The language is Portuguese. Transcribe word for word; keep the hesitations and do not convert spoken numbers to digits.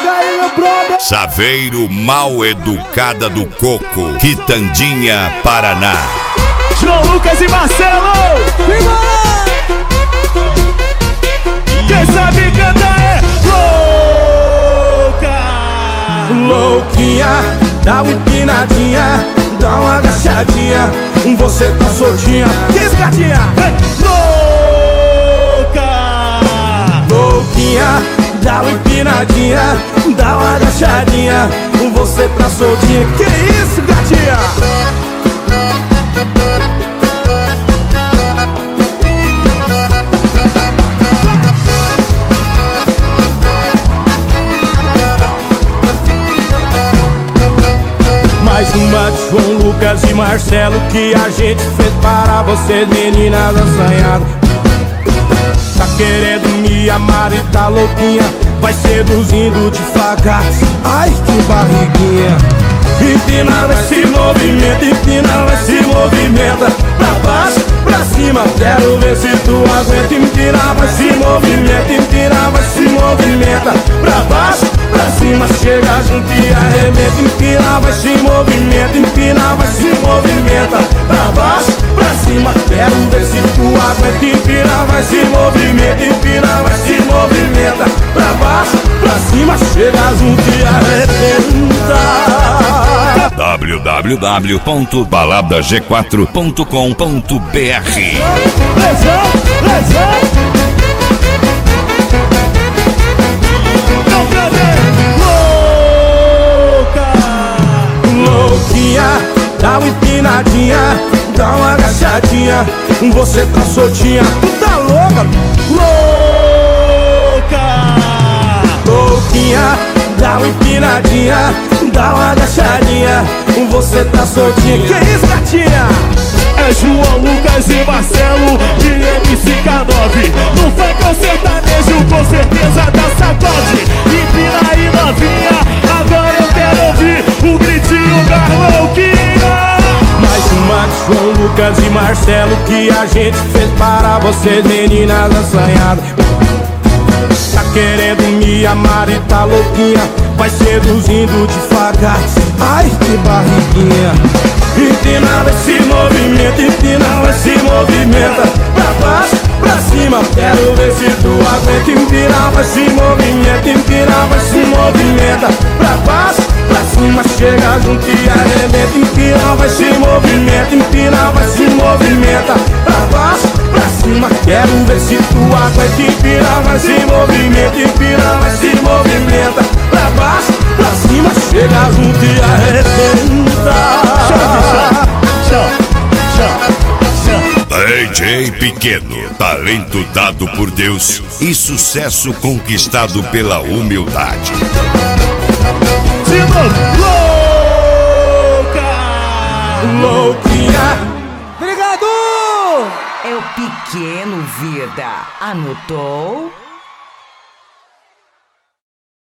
aí, meu brother. Saveiro Mal Educada do Coco, Quitandinha, Paraná. João Lucas e Marcelo. Quem sabe cantar é louca. Louquinha, dá uma empinadinha, dá uma agachadinha, você tá soltinha. Que isso, gatinha? Louca. Louquinha, dá uma empinadinha, dá uma agachadinha, você tá soltinha. Que isso, gatinha? Mais uma de João Lucas e Marcelo que a gente fez para vocês, meninas assanhadas. Tá querendo me amar e tá louquinha, vai seduzindo devagar. Ai, que barriguinha. Empina, vai se movimenta, empina, vai se movimenta. Pra baixo, pra cima, quero ver se tu aguenta. Empina, vai se movimenta, empina, vai se movimenta. Pra baixo, pra cima, chega junto e arrebenta. Empina, vai se movimenta, empina, vai se movimenta. Pra baixo, pra cima, quero ver se tu aguenta. Empina, vai se movimenta, empina, vai se movimenta. Pra baixo, pra cima, chega junto e arrebenta. w w w ponto balada g quatro ponto com ponto b r. Lesão, lesão. Louquinha, dá uma empinadinha, dá uma agachadinha, você tá soltinha. Tu tá louca? Louca. Louquinha, dá uma empinadinha, dá uma agachadinha, você tá soltinha. Que isso, gatinha? É João Lucas e Marcelo de M C K nove. No funk ou sertanejo, com certeza dá sacode. Empina aí, novinha, agora eu quero ouvir o gritinho da louquinha. Mais uma de João Lucas e Marcelo que a gente fez para vocês, meninas assanhadas. Tá querendo me amar e tá louquinha, vai seduzindo devagar. Ai, que barriguinha. Empina, vai se movimenta, empina, vai se movimenta. Pra baixo, pra cima, quero ver se tu aguenta. Empina, vai se movimenta, empina, vai se movimenta. Pra baixo, pra cima, chega junto e arrebenta. Empina, vai se movimenta, empina, vai se movimenta. Pra baixo, pra cima, quero ver se tu aguenta. Empina, vai se movimenta, empina, vai se movimenta. Pra baixo, pra cima, chega junto e arrebenta. D J Pequeno, talento dado por Deus e sucesso conquistado pela humildade. Louca! Louquinha. Obrigado! É o Pequeno, vida. Anotou?